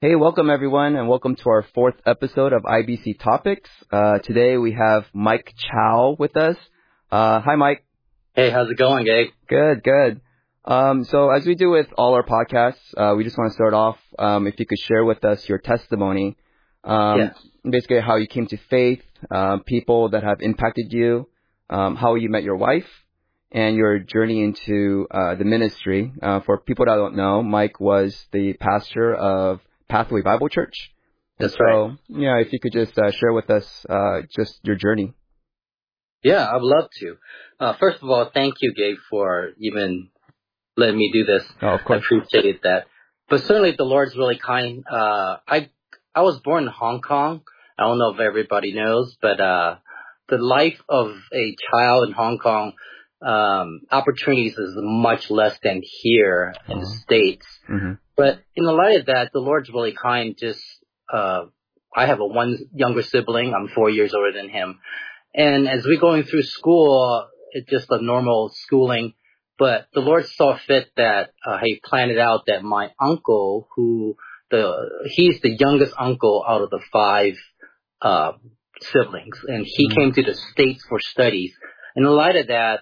Hey, welcome everyone, and welcome to our fourth episode of IBC Topics. Today we have Mike Chow with us. Hi, Mike. Hey, how's it going, Gabe? Good. So as we do with all our podcasts, we just want to start off, if you could share with us your testimony, basically how you came to faith, people that have impacted you, how you met your wife, and your journey into the ministry. For people that don't know, Mike was the pastor of Pathway Bible Church. That's right. Yeah, if you could just share with us just your journey. Yeah, I'd love to. First of all, thank you, Gabe, for even letting me do this. Oh, of course. I appreciate that. But certainly the Lord's really kind. I was born in Hong Kong. I don't know if everybody knows, but the life of a child in Hong Kong, opportunities is much less than here in the States. Mm-hmm. But in the light of that, the Lord's really kind. I have one younger sibling. I'm 4 years older than him. And as we're going through school, it's just a normal schooling. But the Lord saw fit that He planned it out that my uncle, he's the youngest uncle out of the five siblings, and he came to the States for studies. In the light of that,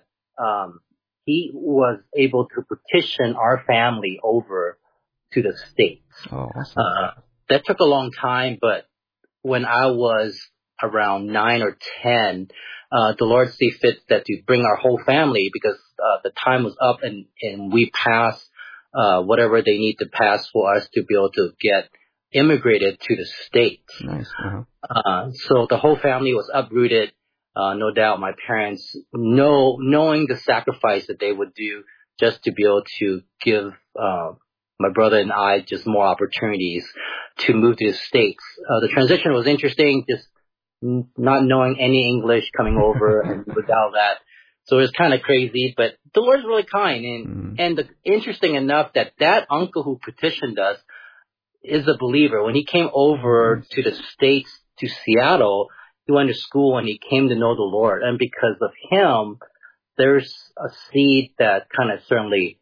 he was able to petition our family over to the States. Oh, awesome. That took a long time, but when I was around 9 or 10, the Lord see fit that to bring our whole family, because the time was up and we passed whatever they need to pass for us to be able to get immigrated to the States. Nice. So the whole family was uprooted. No doubt my parents, knowing the sacrifice that they would do just to be able to give my brother and I just more opportunities to move to the States. The transition was interesting, just not knowing any English coming over and without that. So it was kind of crazy, but the Lord's really kind. And interesting enough that uncle who petitioned us is a believer. When he came over to the States, to Seattle, he went to school and he came to know the Lord. And because of him, there's a seed that kind of certainly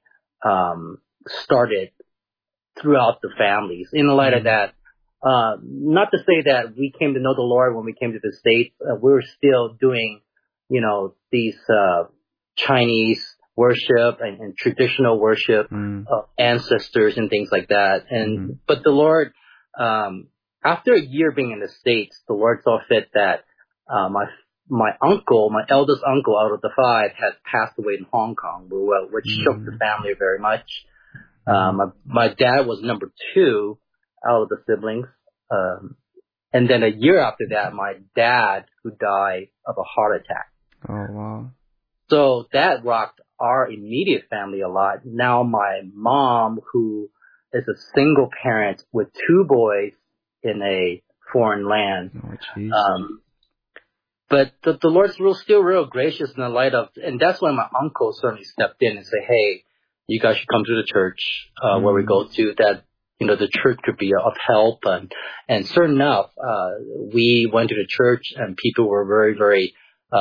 started throughout the families. In the light of that, not to say that we came to know the Lord when we came to the States. We were still doing, these Chinese worship and traditional worship of ancestors and things like that. But the Lord, after a year being in the States, the Lord saw fit that my uncle, my eldest uncle out of the five, had passed away in Hong Kong, which shook the family very much. My dad was number 2 out of the siblings. And then a year after that, my dad, who died of a heart attack. Oh, wow. So that rocked our immediate family a lot. Now my mom, who is a single parent with 2 boys in a foreign land. But the Lord's still real gracious in the light of, and that's when my uncle certainly stepped in and said, hey, you guys should come to the church where we go to, that the church could be of help. And certain enough, we went to the church and people were very, very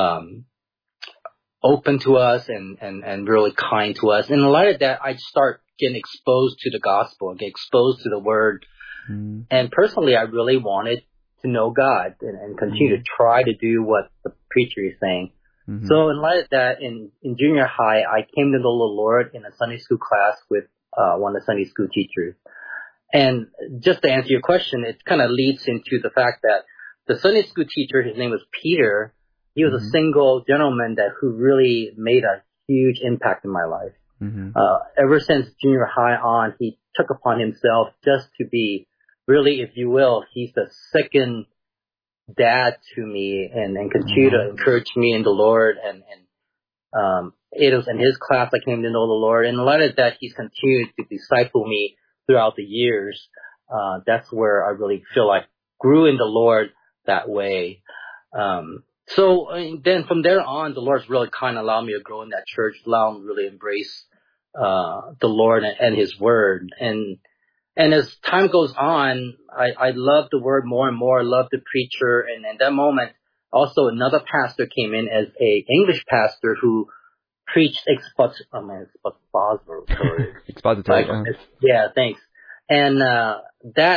open to us and really kind to us. In the light of that, I start getting exposed to the gospel, get exposed to the word. And personally, I really wanted to know God and continue to try to do what the preacher is saying. So in light of that, in junior high, I came to know the Lord in a Sunday school class with one of the Sunday school teachers. And just to answer your question, it kind of leads into the fact that the Sunday school teacher, his name was Peter. He was a single gentleman who really made a huge impact in my life. Ever since junior high on, he took upon himself just to be really, if you will, he's the second dad to me and continue to encourage me in the Lord. And it was in his class I came to know the Lord. And in light of that, he's continued to disciple me throughout the years. That's where I really feel like grew in the Lord that way. So then from there on, the Lord's really kind of allowed me to grow in that church, allow me to really embrace the Lord and His Word. And as time goes on, I love the Word more and more. I love the preacher. And at that moment, also another pastor came in as a English pastor who preached expository. Expository. Yeah, thanks. And that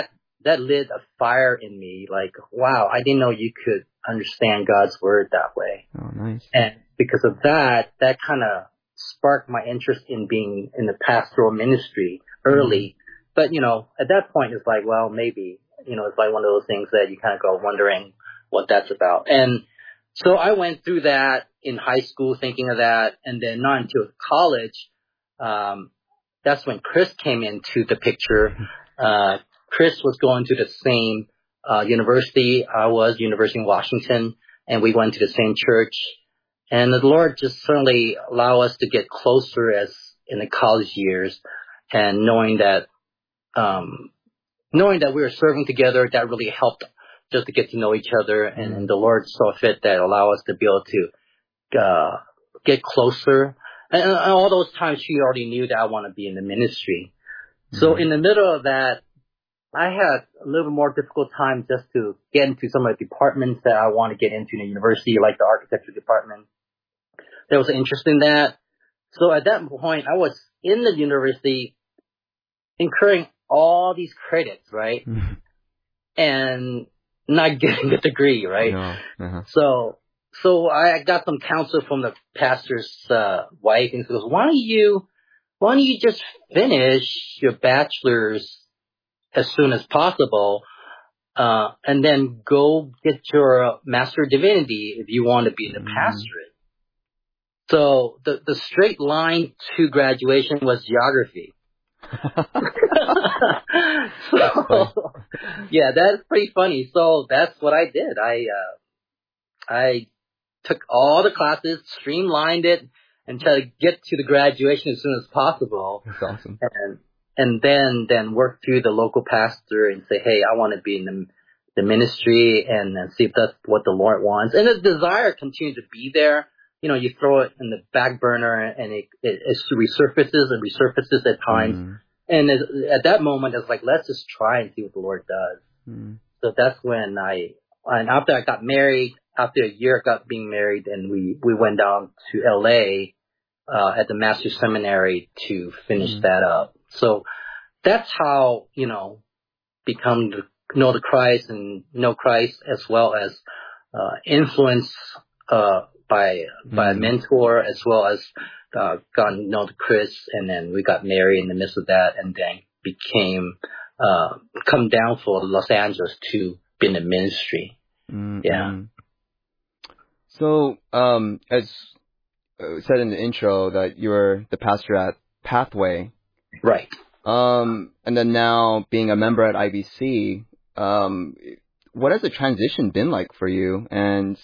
that lit a fire in me. Like, wow, I didn't know you could understand God's word that way. Oh, nice. And because of that kind of sparked my interest in being in the pastoral ministry early. But, at that point, it's like, well, maybe, it's like one of those things that you kind of go wondering what that's about. And so I went through that in high school thinking of that. And then not until college, that's when Chris came into the picture. Chris was going to the same university I was, University of Washington, and we went to the same church. And the Lord just certainly allowed us to get closer as in the college years, and knowing that we were serving together, that really helped just to get to know each other. And the Lord saw fit that allow us to be able to get closer. And all those times she already knew that I want to be in the ministry. So in the middle of that, I had a little bit more difficult time just to get into some of the departments that I want to get into in the university, like the architecture department. There was an interest in that. So at that point, I was in the university incurring all these credits, right? And not getting a degree, right? No. So I got some counsel from the pastor's wife, and she goes, why don't you just finish your bachelor's as soon as possible, and then go get your Master of Divinity if you want to be in the pastorate. So the straight line to graduation was geography. So yeah, that's pretty funny. So that's what I did. I took all the classes, streamlined it, and tried to get to the graduation as soon as possible. That's awesome. And then work through the local pastor and say, hey, I want to be in the ministry, and see if that's what the Lord wants. And the desire continues to be there. You throw it in the back burner, and it resurfaces at times. And at that moment, it's like, let's just try and see what the Lord does. So that's when and after I got married, after a year of being married, and we went down to LA at the Master's Seminary to finish that up. So that's how, become know the Christ and know Christ, as well as influenced by a mentor, as well as gotten to know Chris, and then we got married in the midst of that, and then became come down for Los Angeles to be in the ministry. Yeah. So, as said in the intro, that you're the pastor at Pathway. Right. And then now being a member at IBC, what has the transition been like for you? And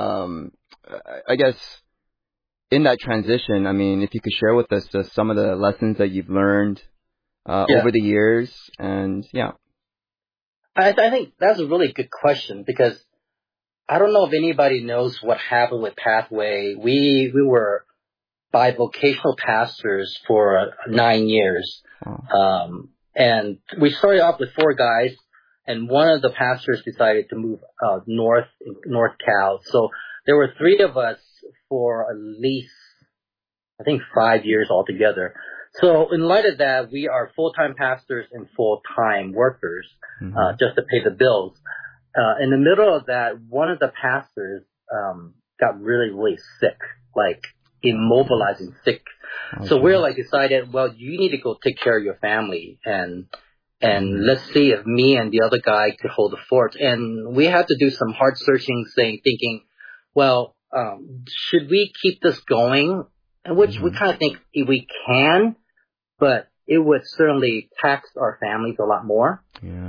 I guess in that transition, I mean, if you could share with us just some of the lessons that you've learned over the years, and I think that's a really good question, because I don't know if anybody knows what happened with Pathway. We were bivocational pastors for 9 years. And we started off with 4 guys, and one of the pastors decided to move North Cal. So there were 3 of us for at least, I think, 5 years altogether. So in light of that, we are full-time pastors and full-time workers, just to pay the bills. In the middle of that, one of the pastors got really, really sick, like immobilizing sick. Okay. So we're like decided, well, you need to go take care of your family, and let's see if me and the other guy could hold the fort. And we had to do some heart searching, thinking, well, should we keep this going? Which we kind of think we can, but it would certainly tax our families a lot more.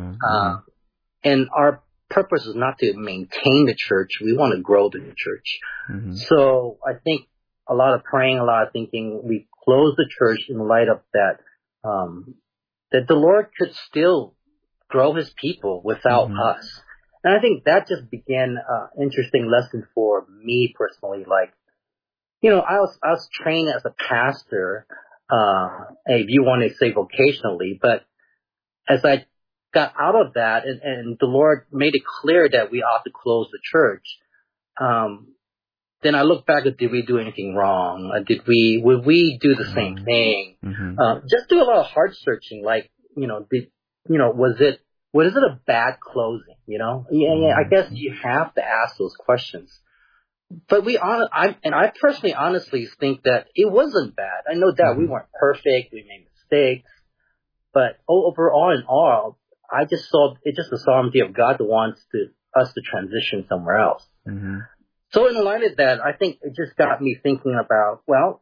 And our purpose is not to maintain the church. We want to grow the church. So I think a lot of praying, a lot of thinking, we closed the church in light of that, that the Lord could still grow his people without us. And I think that just began an interesting lesson for me personally. Like, I was trained as a pastor, if you want to say vocationally, but as I got out of that, and the Lord made it clear that we ought to close the church, then I look back at, did we do anything wrong? Would we do the same thing? Just do a lot of heart searching, like, was Was it a bad closing? You know, I guess you have to ask those questions. But I personally honestly think that it wasn't bad. I know that we weren't perfect, we made mistakes, but overall in all, I just saw it's just the sovereignty of God that wants us to transition somewhere else. Mm-hmm. So in light of that, I think it just got me thinking about, well,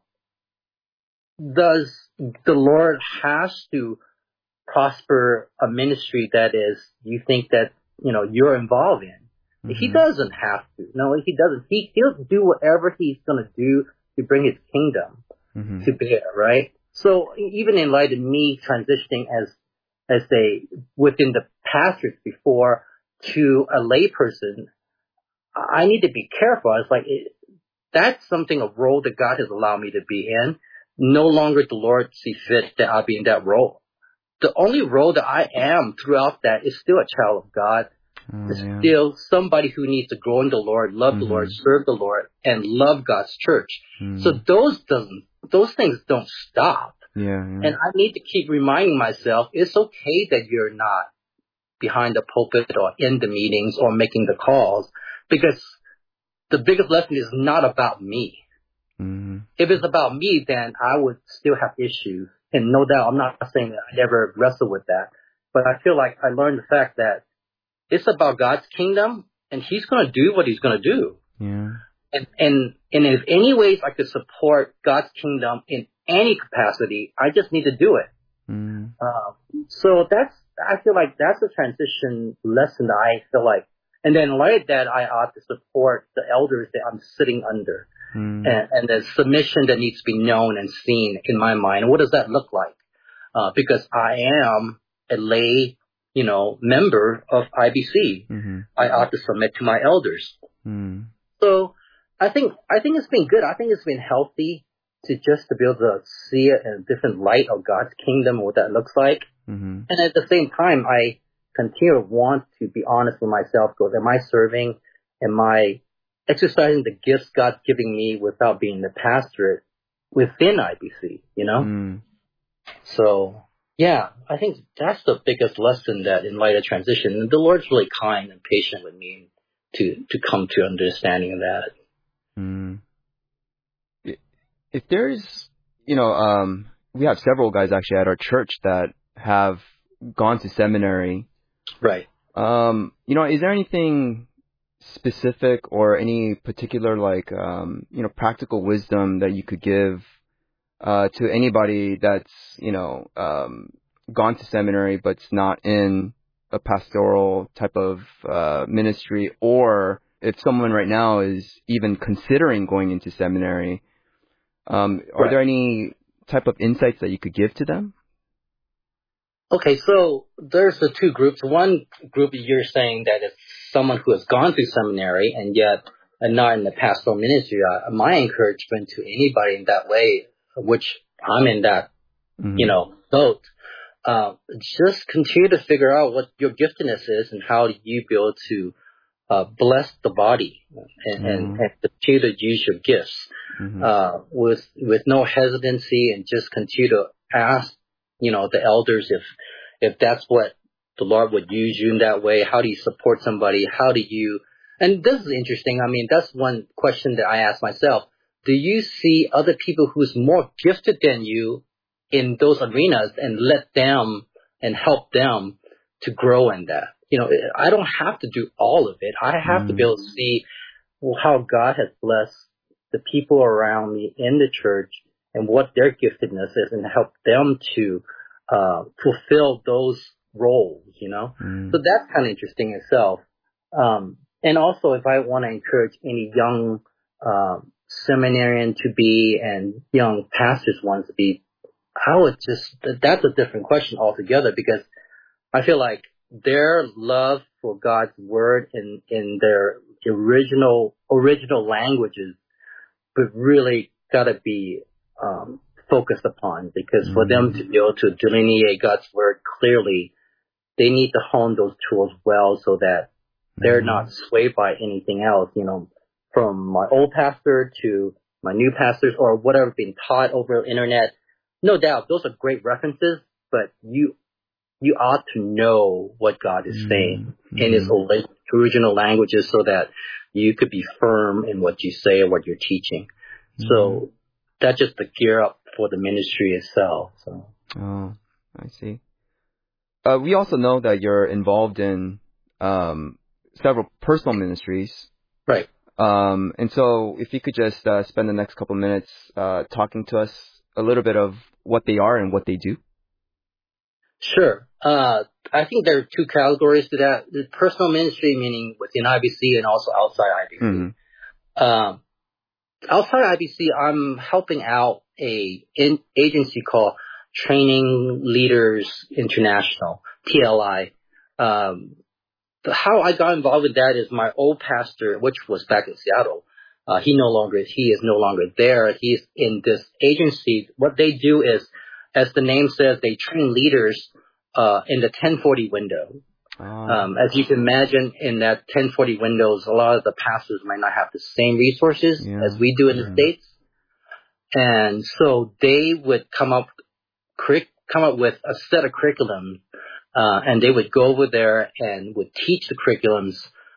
does the Lord has to prosper a ministry that is you think that you're involved in? Mm-hmm. He doesn't have to. No, he doesn't. He'll do whatever he's going to do to bring his kingdom to bear, right? So even in light of me transitioning as within the pastors before to a layperson, I need to be careful. It's like that's a role that God has allowed me to be in. No longer the Lord sees fit that I'll be in that role. The only role that I am throughout that is still a child of God. Still somebody who needs to grow in the Lord, love the Lord, serve the Lord, and love God's church. So those things don't stop. And I need to keep reminding myself it's okay that you're not behind the pulpit or in the meetings or making the calls, because the biggest lesson is not about me. If it's about me, then I would still have issues. And no doubt, I'm not saying that I never wrestle with that, but I feel like I learned the fact that it's about God's kingdom, and He's going to do what He's going to do. And if any ways I could support God's kingdom in any capacity, I just need to do it. So I feel like that's a transition lesson that I feel like. And then like that, I ought to support the elders that I'm sitting under. And the submission that needs to be known and seen in my mind. What does that look like? Because I am a lay, member of IBC. I ought to submit to my elders. So I think it's been good. I think it's been healthy to be able to see it in a different light of God's kingdom and what that looks like. And at the same time, I continue to want to be honest with myself. Because am I serving? Am I exercising the gifts God's giving me without being the pastorate within IBC, So, yeah, I think that's the biggest lesson that in light of transition, and the Lord's really kind and patient with me to come to understanding of that. If there's, we have several guys actually at our church that have gone to seminary. Right. Is there anything specific or any particular practical wisdom that you could give to anybody that's gone to seminary but's not in a pastoral type of ministry, or if someone right now is even considering going into seminary, are there any type of insights that you could give to them? Okay, so there's the two groups. One group you're saying that it's someone who has gone through seminary and yet not in the pastoral ministry. My encouragement to anybody in that way, which I'm in that, boat, just continue to figure out what your giftedness is and how you be able to bless the body and continue to use your gifts with no hesitancy, and just continue to ask the elders if that's what the Lord would use you in that way. How do you support somebody? And this is interesting. I mean, that's one question that I ask myself. Do you see other people who's more gifted than you in those arenas and let them and help them to grow in that? I don't have to do all of it. I have to be able to see how God has blessed the people around me in the church and what their giftedness is, and help them to fulfill those roles, So that's kind of interesting itself. And also, if I want to encourage any young seminarian to be and young pastors ones to be, that's a different question altogether, because I feel like their love for God's word in their original languages, but really got to be focused upon, because for them to be able to delineate God's word clearly, they need to hone those tools well so that they're not swayed by anything else, from my old pastor to my new pastors or whatever being taught over the internet. No doubt, those are great references, but you ought to know what God is saying in His original languages, so that you could be firm in what you say and what you're teaching. So that's just the gear up for the ministry itself. So. Oh, I see. We also know that you're involved in several personal ministries. Right. And so if you could just spend the next couple minutes talking to us a little bit of what they are and what they do. Sure. I think there are two categories to that. The personal ministry, meaning within IBC and also outside IBC. Outside IBC, I'm helping out an agency called Training Leaders International, TLI. How I got involved with that is my old pastor, which was back in Seattle. He is no longer there. He's in this agency. What they do is, as the name says, they train leaders in the 1040 window. As you can imagine, in that 1040 windows, a lot of the pastors might not have the same resources as we do in the States. And so they would come up with a set of curriculum, and they would go over there and would teach the curriculums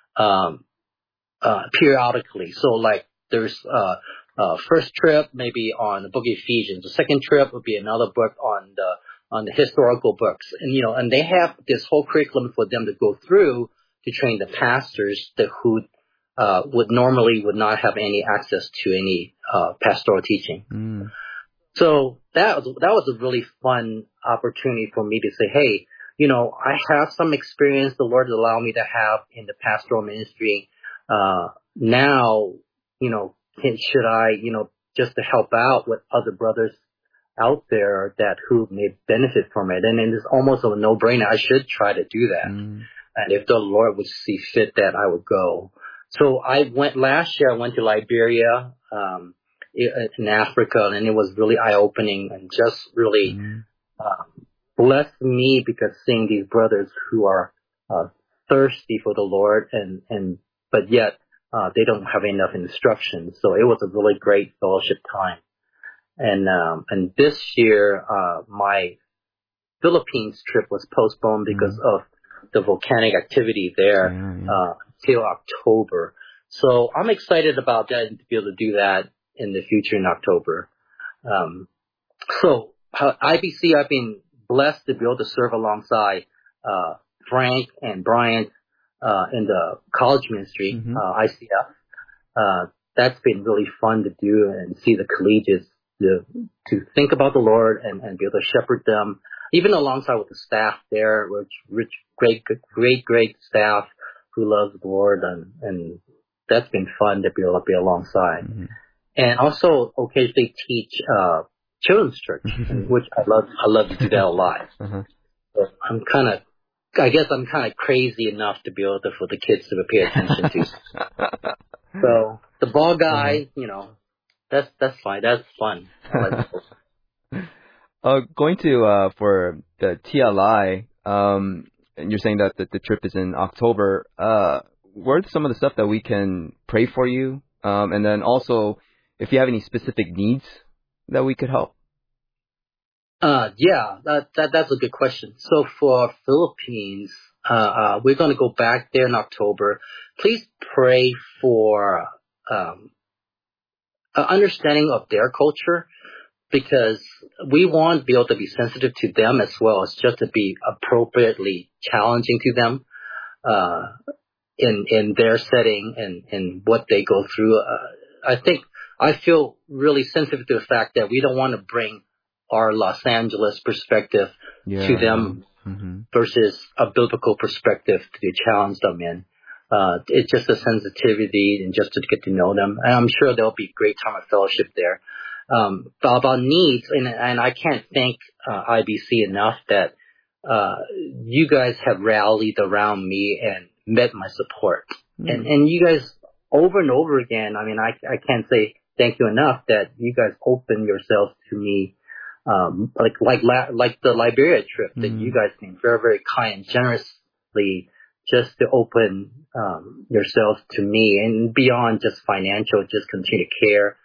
periodically. So like there's first trip maybe on the book of Ephesians. The second trip would be another book on the historical books. And they have this whole curriculum for them to go through to train the pastors who would not have any access to any pastoral teaching. So that was a really fun opportunity for me to say, hey, I have some experience the Lord allowed me to have in the pastoral ministry. Now, should I, just to help out with other brothers out there who may benefit from it. And it's almost a no-brainer. I should try to do that. And if the Lord would see fit, that I would go. So last year I went to Liberia, in Africa, and it was really eye-opening and just really, blessed me, because seeing these brothers who are, thirsty for the Lord but yet, they don't have enough instruction. So it was a really great fellowship time. And this year, my Philippines trip was postponed because of the volcanic activity there, till October. So I'm excited about that and to be able to do that in the future in October. So IBC, I've been blessed to be able to serve alongside, Frank and Brian, in the college ministry, ICF. That's been really fun to do and see the collegiates to think about the Lord and be able to shepherd them, even alongside with the staff there, which great staff who loves the Lord, and that's been fun to be able to be alongside. And also occasionally teach children's church, which I love to do that a lot. So I'm kind of crazy enough to be able for the kids to pay attention to. So the ball guy, that's fine. That's fun. I like going to for the TLI, and you're saying that the trip is in October. What are some of the stuff that we can pray for you? And then also, if you have any specific needs that we could help. That's a good question. So for Philippines, we're going to go back there in October. Please pray for understanding of their culture, because we want to be able to be sensitive to them as well as just to be appropriately challenging to them in their setting and what they go through. I feel really sensitive to the fact that we don't want to bring our Los Angeles perspective to them versus a biblical perspective to challenge them in. It's just a sensitivity and just to get to know them. And I'm sure there'll be a great time of fellowship there. But about needs, and I can't thank IBC enough that you guys have rallied around me and met my support. And you guys over and over again, I can't say thank you enough that you guys open yourselves to me. Like the Liberia trip that you guys came very, very kind and generously just to open yourselves to me, and beyond just financial, just continue to care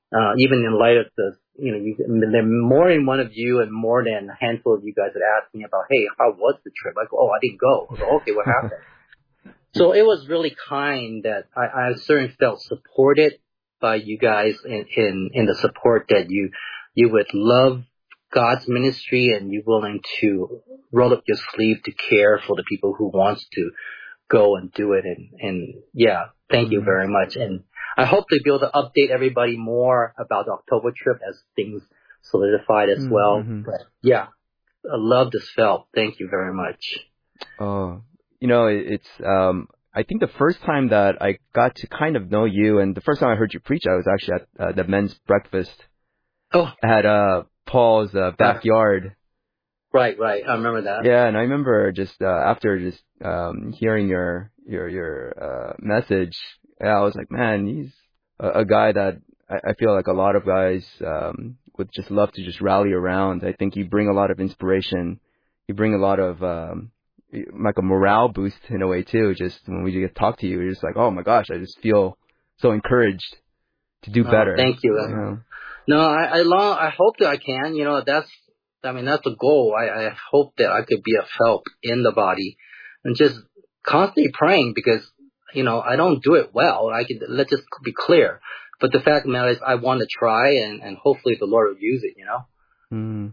even in light of the, there more than one of you and more than a handful of you guys that asked me about, hey, how was the trip? I go, oh, I didn't go. I go, okay, what happened? So it was really kind that I certainly felt supported by you guys in the support that you would love God's ministry and you're willing to roll up your sleeve to care for the people who wants to go and do it. And yeah, thank you very much. And I hope to be able to update everybody more about the October trip as things solidified as well. But yeah, I love this felt. Thank you very much. Oh, it's, I think the first time that I got to kind of know you and the first time I heard you preach, I was actually at the men's breakfast at Paul's backyard. Right. I remember that. Yeah, and I remember just after just hearing your message, I was like, man, he's a guy that I feel like a lot of guys would just love to just rally around. I think you bring a lot of inspiration. You bring a lot of like a morale boost in a way too. Just when we get to talk to you, you're just like, oh my gosh, I just feel so encouraged to do better. Thank you. No, I hope that I can. That's the goal. I hope that I could be of help in the body, and just constantly praying because I don't do it well. Let's just be clear. But the fact of the matter is, I want to try, and hopefully the Lord will use it.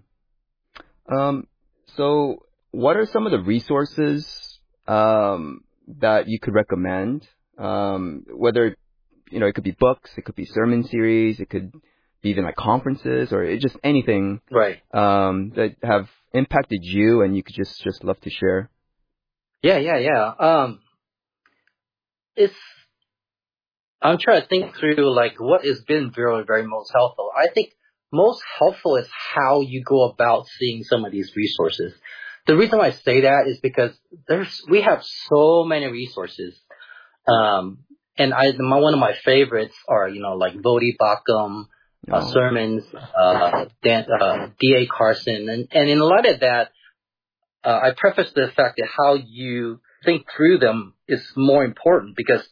So what are some of the resources that you could recommend? Whether it could be books, it could be sermon series, it could be even like conferences, or just anything that have impacted you, and you could just love to share. Yeah. I'm trying to think through like what has been very, very most helpful. I think most helpful is how you go about seeing some of these resources. The reason why I say that is because we have so many resources. And one of my favorites are, like Voddie Baucham, sermons, D.A. Carson. And in light of that, I preface the fact that how you think through them is more important because,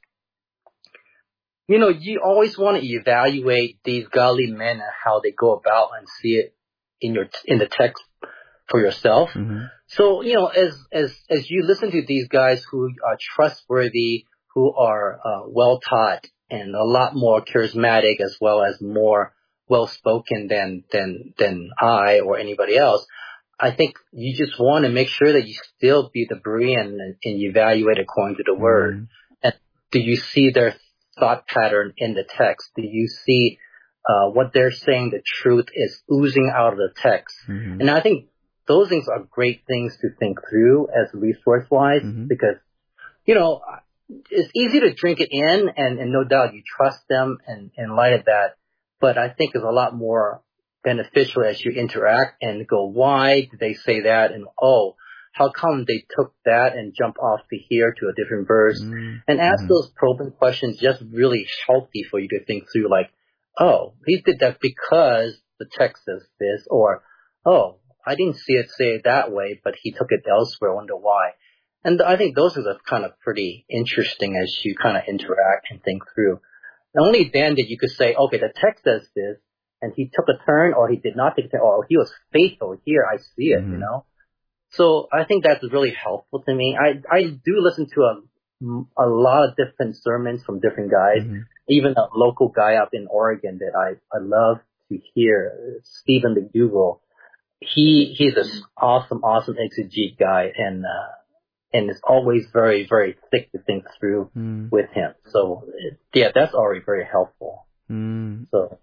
you always want to evaluate these godly men and how they go about and see it in the text for yourself. So, as you listen to these guys who are trustworthy, who are well taught and a lot more charismatic as well as more well spoken than I or anybody else, I think you just want to make sure that you still be the Berean and evaluate according to the word. And do you see their thought pattern in the text? Do you see what they're saying, the truth is oozing out of the text? And I think those things are great things to think through as resource-wise because, it's easy to drink it in and no doubt you trust them and in light of that. But I think it's a lot more beneficial as you interact and go, why did they say that? And, how come they took that and jumped off to here to a different verse? And ask those probing questions, just really healthy for you to think through like, he did that because the text says this, or, I didn't see it say it that way, but he took it elsewhere. I wonder why. And I think those are the kind of pretty interesting as you kind of interact and think through. And only then that you could say, okay, the text says this, and he took a turn, or he did not take a turn, or he was faithful here. I see it, So I think that's really helpful to me. I do listen to a lot of different sermons from different guys, even a local guy up in Oregon that I love to hear, Stephen McDougall. He's an awesome exegete guy, and it's always very, very thick to think through with him. So yeah, that's already very helpful. So,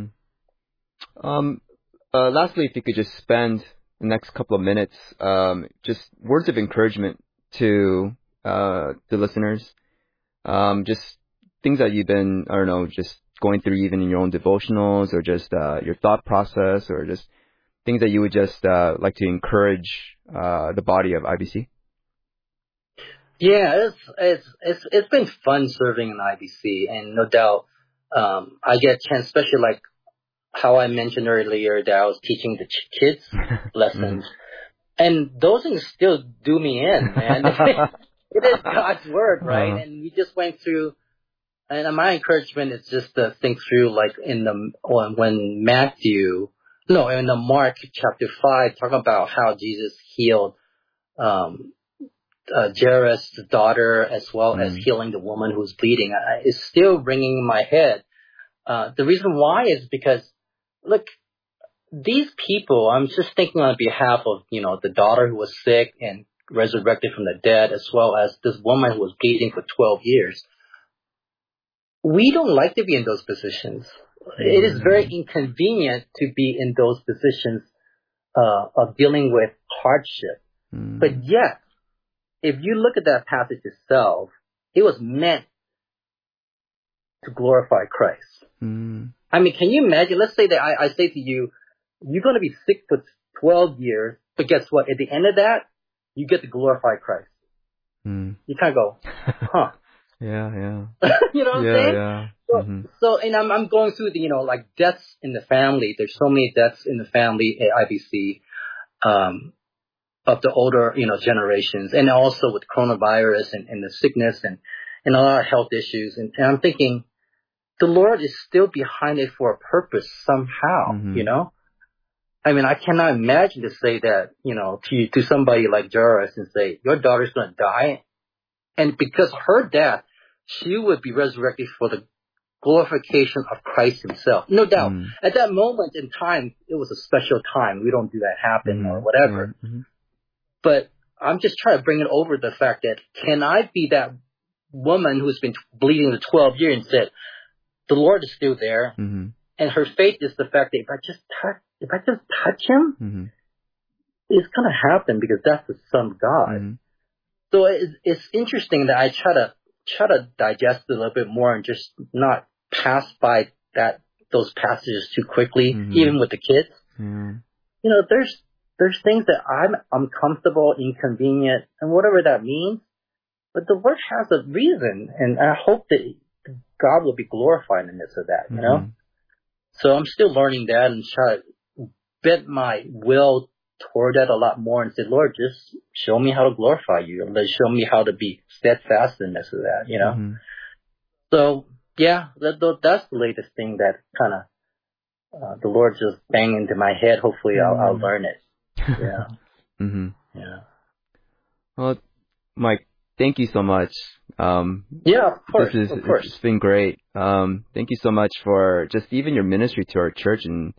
lastly, if you could just spend the next couple of minutes, just words of encouragement to the listeners, just things that you've been, I don't know, just going through even in your own devotionals, or just your thought process, or just things that you would just like to encourage the body of IBC. Yeah, it's been fun serving in IBC, and no doubt I get a chance, especially like how I mentioned earlier that I was teaching the kids lessons, and those things still do me in, man. It is God's word, right? And we just went through And my encouragement is just to think through, like in the when Matthew, no, in the Mark chapter 5, talking about how Jesus healed Jairus' daughter, as well as healing the woman who's bleeding. It's still ringing in my head. The reason why is because, look, these people, I'm just thinking on behalf of, the daughter who was sick and resurrected from the dead, as well as this woman who was bleeding for 12 years. We don't like to be in those positions. It is very inconvenient to be in those positions of dealing with hardship. But yet, if you look at that passage itself, it was meant to glorify Christ. I mean, can you imagine? Let's say that I say to you, you're going to be sick for 12 years, but guess what? At the end of that, you get to glorify Christ. You kind of go, huh? Yeah. You know what I'm saying? Yeah. So, and I'm going through the, like deaths in the family. There's so many deaths in the family at IBC, of the older, generations, and also with coronavirus and the sickness and a lot of health issues. And I'm thinking, the Lord is still behind it for a purpose somehow, I mean, I cannot imagine to say that, to somebody like Jairus and say, your daughter's going to die. And because her death, she would be resurrected for the glorification of Christ himself. No doubt. At that moment in time, it was a special time. We don't do that happen or whatever. But I'm just trying to bring it over the fact that, can I be that woman who's been bleeding for 12 years and said, the Lord is still there. And her faith is the fact that if I just touch him, it's going to happen because that's the Son of God. So it's interesting that I try to digest it a little bit more and just not pass by those passages too quickly, even with the kids. There's things that I'm uncomfortable, inconvenient, and whatever that means. But the Lord has a reason, and I hope that God will be glorified in the midst of that, So I'm still learning that and try to bend my will toward that a lot more and say, Lord, just show me how to glorify you. And show me how to be steadfast in the midst of that, So, yeah, that's the latest thing that kind of the Lord just banged into my head. Hopefully I'll learn it. Yeah. Yeah. Well, Mike, thank you so much. Yeah, of course. It's been great. Thank you so much for just even your ministry to our church and,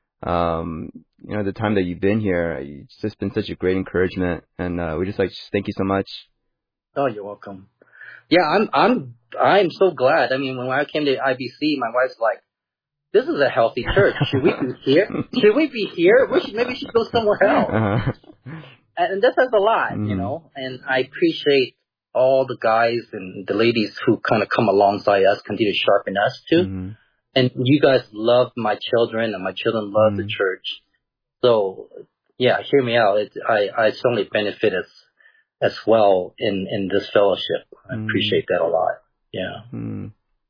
the time that you've been here. It's just been such a great encouragement, and we just thank you so much. Oh, you're welcome. Yeah, I'm so glad. I mean, when I came to IBC, my wife's like, this is a healthy church. Should we be here? Maybe we should go somewhere else. And that says a lot, and I appreciate all the guys and the ladies who kind of come alongside us, continue to sharpen us too. And you guys love my children, and my children love the church. So, yeah, hear me out. I certainly benefit as well in this fellowship. I appreciate that a lot. Yeah.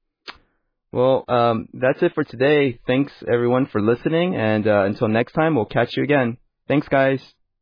Well, that's it for today. Thanks, everyone, for listening. And until next time, we'll catch you again. Thanks, guys.